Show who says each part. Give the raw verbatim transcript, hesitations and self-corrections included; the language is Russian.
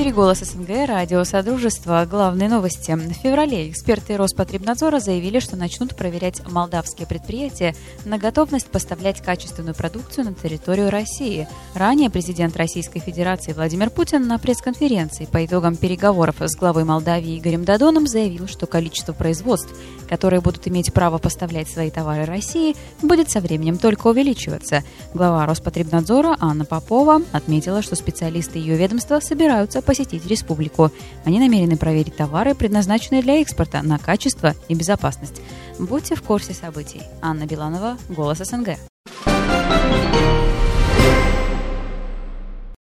Speaker 1: эфире «Голос СНГ», радио Содружества. Главные новости. В феврале эксперты Роспотребнадзора заявили, что начнут проверять молдавские предприятия на готовность поставлять качественную продукцию на территорию России. Ранее президент Российской Федерации Владимир Путин на пресс-конференции по итогам переговоров с главой Молдавии Игорем Додоном заявил, что количество производств, которые будут иметь право поставлять свои товары России, будет со временем только увеличиваться. Глава Роспотребнадзора Анна Попова отметила, что специалисты ее ведомства собираются посетить республику. Они намерены проверить товары, предназначенные для экспорта, на качество и безопасность. Будьте в курсе событий. Анна Биланова, «Голос СНГ».